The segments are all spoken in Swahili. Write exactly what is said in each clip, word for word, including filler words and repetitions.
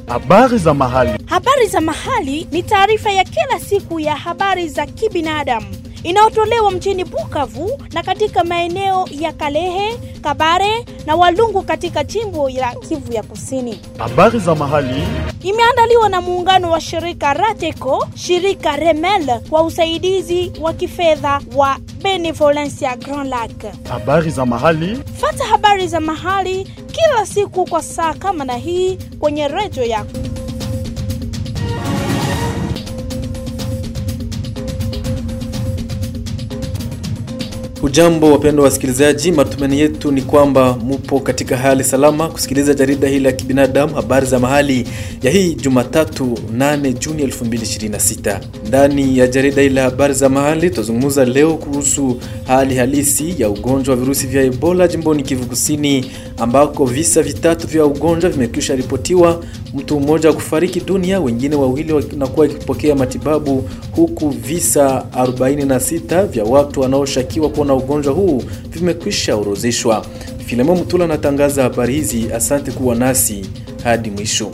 Habari za mahali. Habari za mahali ni taarifa ya kila siku ya habari za kibinadamu inayotolewa mjini Bukavu na katika maeneo ya Kalehe, Kabare na Walungu katika jimbo la Kivu ya Kusini. Habari za mahali imeandaliwa na muungano wa shirika Rateco, shirika Remel kwa usaidizi wa kifedha wa Benevolencia Grand Lac. Habari za mahali. Fata habari za mahali kila siku kwa saa kama na hii kwenye redio yako. Hujambo wapendwa wasikilizaji, matumaini yetu ni kwamba mupo katika hali salama kusikiliza jarida hili la kibinadamu habari za mahali ya hii Jumatatu nane Juni elfu mbili ishirini na sita. Ndani ya jarida hili la habari za mahali tuzungumza leo kuhusu hali halisi ya ugonjwa wa virusi vya Ebola jimboni Kivu Kusini, ambako visa vitatu vya ugonjwa vimekwisha ripotiwa, mtu mmoja kufariki dunia, wengine wawili wanakuwa wakipokea matibabu, huku visa arobaini na sita vya watu wanaoshukiwa kuwa na ugonjwa huu vimekwisha orozeshwa. Filemon Mutula anatangaza habari hizi. Asante kuwa nasi hadi mwisho.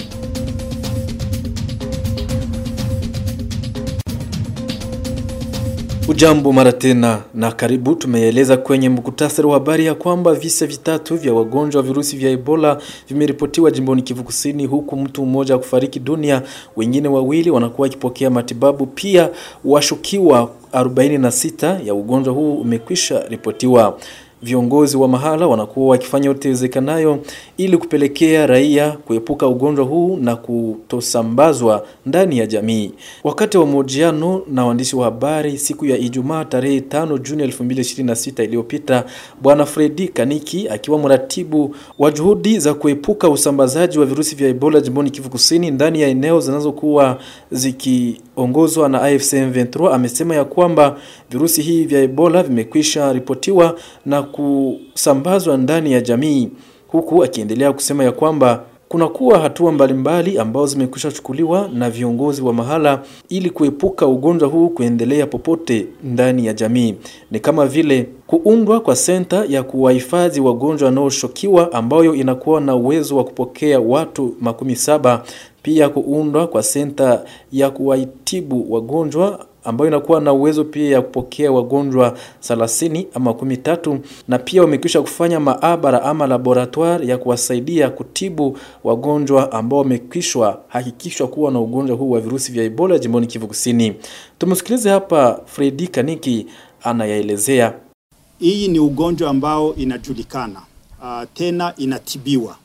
Ujambo mara tena na karibu. Tumeeleza kwenye mkutasari wa habari ya kwamba visa vitatu vya wagonjwa wa virusi vya Ebola vimeripotiwa jimboni Kivu Kusini, huku mtu mmoja kufariki dunia, wengine wawili wanakuwa wakipokea matibabu. Pia washukiwa arobaini na sita ya ugonjwa huu umekwisha ripotiwa. Viongozi wa mahala wanakuwa wakifanya yote wezekanayo ili kupelekea raia kuepuka ugonjwa huu na kutosambazwa ndani ya jamii. Wakati wa mahojiano na waandishi wa habari siku ya Ijumaa tarehe tano Juni elfu mbili ishirini na sita iliyopita, Bwana Fredi Kaniki akiwa mratibu wa juhudi za kuepuka usambazaji wa virusi vya Ebola jimboni Kivu Kusini ndani ya eneo zinazokuwa zikiongozwa na A F C M ishirini na tatu amesema ya kwamba virusi hivi vya Ebola vimekwisha ripotiwa na kusambazwa ndani ya jamii, huku akiendelea kusema ya kwamba kuna kuwa hatua mbalimbali ambazo zimekwisha chukuliwa na viongozi wa mahala ili kuepuka ugonjwa huu kuendelea popote ndani ya jamii. Ni kama vile kuundwa kwa senta ya kuwahifadhi wagonjwa wanaoshukiwa ambayo inakuwa na uwezo wa kupokea watu makumi saba, pia kuundwa kwa senta ya kuwaitibu wagonjwa ambayo inakuwa na uwezo pia ya kupokea wagonjwa thelathini ama kumi na tatu, na pia wamekwisha kufanya maabara ama laboratoire ya kuwasaidia kutibu wagonjwa ambao wamekwisha hakikishwa kuwa na ugonjwa huu wa virusi vya Ebola jimboni Kivu Kusini. Tumsikilize hapa Fredi Kaniki anayaelezea. Hii ni ugonjwa ambao inajulikana, uh, tena inatibiwa.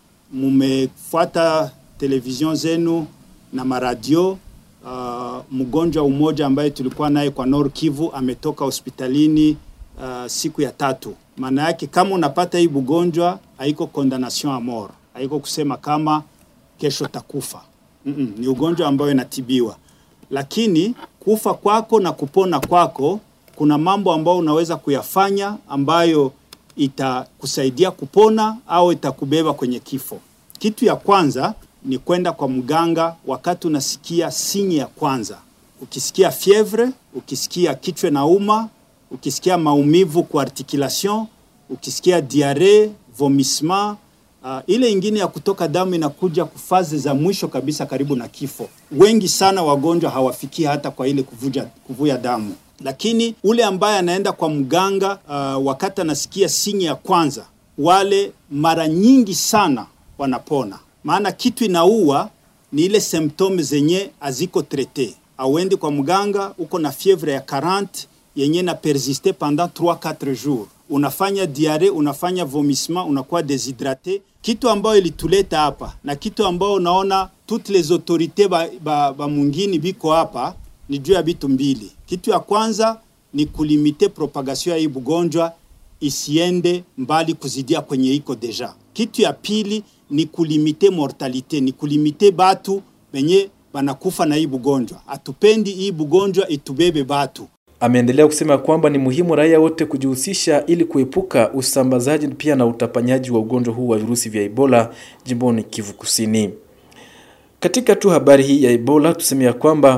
Mumefuata television zenu na maradio. Uh, mgonjwa umoja ambaye tulikuwa naye kwa Nord Kivu ametoka hospitalini uh, siku ya tatu. Maana yake kama unapata hii ugonjwa haiko condamnation à mort, haiko kusema kama kesho takufa. Mm -mm, ni ugonjwa ambao inatibiwa. Lakini kufa kwako na kupona kwako kuna mambo ambao unaweza kuyafanya ambayo itakusaidia kupona au itakubeba kwenye kifo. Kitu ya kwanza ni kwenda kwa mganga wakati unasikia sinyi ya kwanza. Ukisikia fievre, ukisikia kichwa nauma, ukisikia maumivu kwa articulation, ukisikia diarrhée, vomissement, uh, ile ingine ya kutoka damu inakuja kufazi za mwisho kabisa karibu na kifo. Wengi sana wagonjwa hawafiki hata kwa ile kuvuja, kuvuja damu. Lakini ule ambaye anaenda kwa mganga uh, wakati anasikia sinyi ya kwanza, wale mara nyingi sana wanapona. Maana kitu inaua ni ile symptome zenye aziko traité. Auendi kwa mganga uko na fievre ya arobaini yenye na persister pendant trois quatre jours. Unafanya diarrhée, unafanya vomissement, unakuwa déshydraté. Kitu ambao ilituleta hapa na kitu ambao unaona toutes les autorités ba, ba, ba mungini biko hapa ni juu ya bitu mbili. Kitu ya kwanza ni kulimite propagation ya hii ugonjwa isiende mbali kuzidia kwenye iko deja. Kitu ya pili ni kulimite mortalite, ni kulimite batu benye banakufa na hii ugonjwa. Atupendi hii ugonjwa itubebe batu. Ameendelea kusema kwamba ni muhimu raia wote kujihusisha ili kuepuka usambazaji pia na utapanyaji wa ugonjwa huu wa virusi vya Ebola jimboni Kivu Kusini. Katika tu habari hii ya Ebola tuseme ya kwamba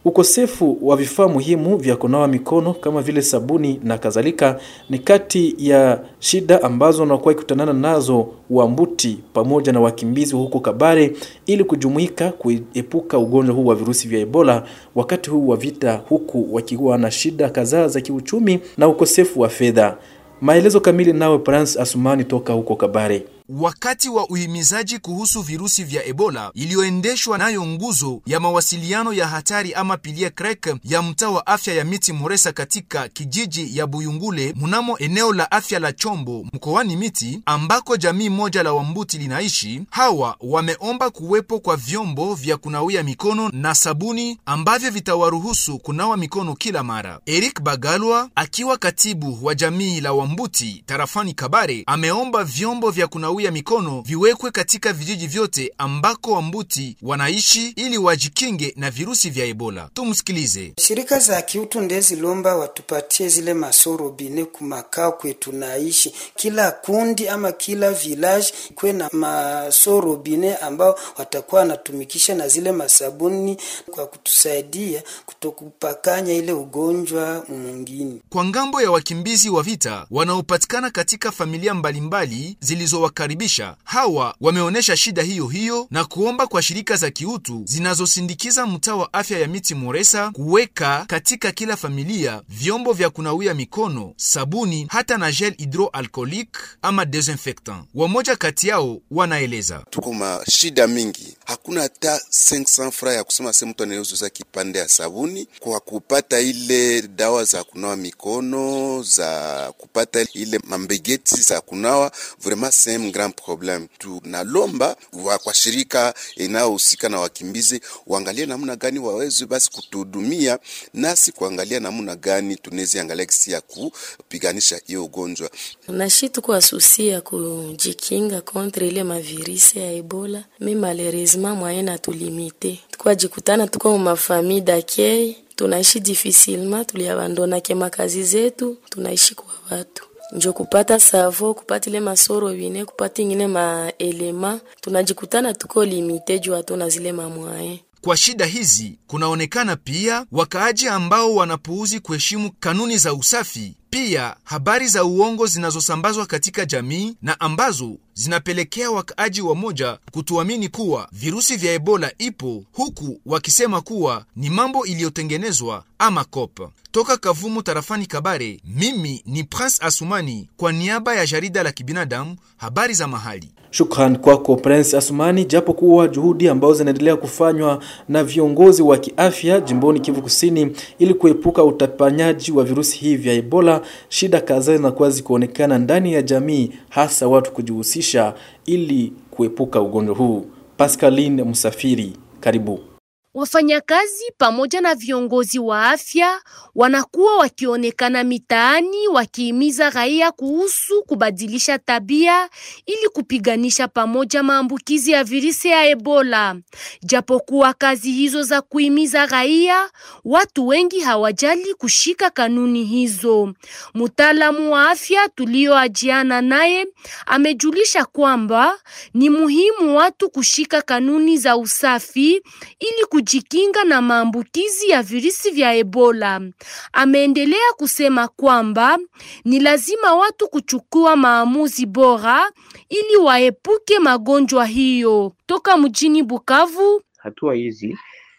Ukosefu wa vifaa muhimu vya kunawa mikono kama vile sabuni na kadhalika ni kati ya shida ambazo wanakuwa kutanana nazo Wambuti pamoja na wakimbizi huko Kabare ili kujumuika kuepuka ugonjwa huu wa virusi vya Ebola wakati huu wa vita, huku wakiwa na shida kadhaa za kiuchumi na ukosefu wa fedha. Maelezo kamili nawe Prince Asumani toka huko Kabare. Wakati wa uhimizaji kuhusu virusi vya Ebola iliyoendeshwa nayo nguzo ya mawasiliano ya hatari ama pilie krek ya mtaa wa afya ya Miti Muresa katika kijiji ya Buyungule mnamo eneo la afya la Chombo mkoani Miti ambako jamii moja la Wambuti linaishi, hawa wameomba kuwepo kwa vyombo vya kunawia mikono na sabuni ambavyo vitawaruhusu kunawa mikono kila mara. Eric Bagalwa akiwa katibu wa jamii la Wambuti tarafani Kabare ameomba vyombo vya kunawia ya mikono viwekwe katika vijiji vyote ambako Wambuti wanaishi ili wajikinge na virusi vya Ebola. Tumsikilize. Shirika za kiutu ndezi lomba watupatie zile masoro bine kumakao kwetu naishi. Kila kundi ama kila village kwe na masoro bine ambao watakuwa natumikisha na zile masabuni kwa kutusaidia kutokupakanya ile ugonjwa mwingine. Kwa ngambo ya wakimbizi wa vita wanaopatikana katika familia mbalimbali zilizowakari Karibisha, hawa wameonesha shida hiyo hiyo na kuomba kwa shirika za kiutu zinazosindikiza mtaa wa afya ya Miti Muresa kuweka katika kila familia vyombo vya kunawia mikono, sabuni hata na gel hydroalcoolique ama desinfectant. Wamoja kati yao wanaeleza. Tuko ma shida mingi. Hakuna hata cinq cents francs ya kusema sema mtu anayeuza kipande ya sabuni kwa kupata ile dawa za kunawa mikono, za kupata ile mambegeti za kunawa, vraiment c'est grand problem. Tunalomba wa kwa shirika inayohusika na wakimbizi waangalie namna gani waweze basi kutuhudumia, nasi kuangalia namna gani tunaweza angalia kisi ya kupiganisha hiyo ugonjwa. Tunashitu kwa susia kujikinga kontra ile mavirisi ya Ebola. Mais malheureusement moyen na tulimite. Tukwa jikutana tuko ma famille d'accueil, tunaishi difficilement, tuliabandona kema kazi zetu, tunaishi kwa watu. Njo kupata savo, kupata ile masoro bine, kupata ingine ma elema, tunajikutana tuko limite juu hatuna zile mamwae. Kwa shida hizi, kunaonekana pia wakaaji ambao wanapuuzi kuheshimu kanuni za usafi, pia habari za uongo zinazosambazwa katika jamii na ambazo zinapelekea wakaaji wa moja kutuamini kuwa virusi vya Ebola ipo, huku wakisema kuwa ni mambo iliyotengenezwa ama kopa. Toka Kavumu tarafani Kabare, mimi ni Prince Asumani kwa niaba ya jarida la kibinadamu habari za mahali. Shukran kwako Prince Asumani. Japo kuwa juhudi ambazo zinaendelea kufanywa na viongozi wa kiafya jimboni Kivu Kusini ili kuepuka utapanyaji wa virusi hivi vya Ebola, shida kadhaa zinakuwa zikuonekana ndani ya jamii, hasa watu kujihusisha ili kuepuka ugonjwa huu. Pascaline Musafiri, karibu. Wafanyakazi pamoja na viongozi wa afya wanakuwa wakionekana mitaani wakihimiza raia kuhusu kubadilisha tabia ili kupiganisha pamoja maambukizi ya virusi ya Ebola. Japokuwa kazi hizo za kuhimiza raia, watu wengi hawajali kushika kanuni hizo. Mtaalamu wa afya tulioajiana naye amejulisha kwamba ni muhimu watu kushika kanuni za usafi ili kujikinga na maambukizi ya virusi vya Ebola. Ameendelea kusema kwamba ni lazima watu kuchukua maamuzi bora ili waepuke magonjwa hiyo. Toka mjini Bukavu, hatua hizi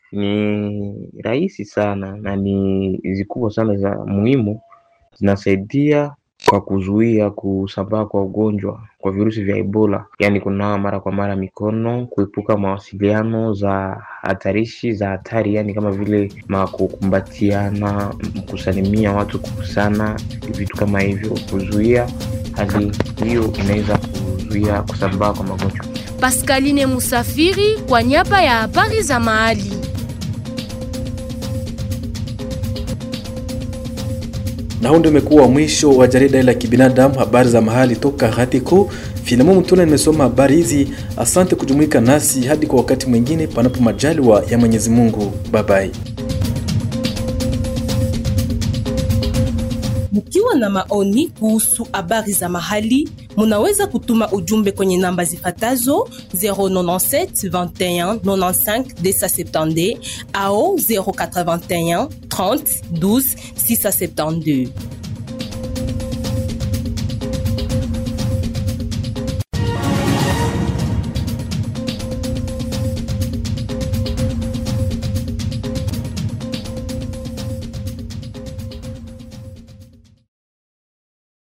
ni rahisi sana na ni zikubwa sana za muhimu, zinasaidia kwa kuzuia kusambaa kwa ugonjwa kwa virusi vya Ebola, yani kunawa mara kwa mara mikono, kuepuka mawasiliano za hatarishi za hatari, yani kama vile makukumbatiana, kusalimia watu kukusana, vitu kama hivyo. Kuzuia hali hiyo inaweza kuzuia kusambaa kwa magonjwa. Pascaline Musafiri kwa niaba ya habari za mahali. Na huo ndio umekuwa mwisho wa jarida la kibinadamu habari za mahali toka Hatiko. Filamu Mtuna nimesoma habari hizi. Asante kujumuika nasi hadi kwa wakati mwingine panapo majaliwa ya Mwenyezi Mungu. Bye bye. Mkiwa na maoni kuhusu habari za mahali, munaweza kutuma ujumbe kwenye namba zifatazo zero nine sept vingt et un ninety-cinq deux cent soixante-dix au zero eight one un trente douze six cent soixante-douze.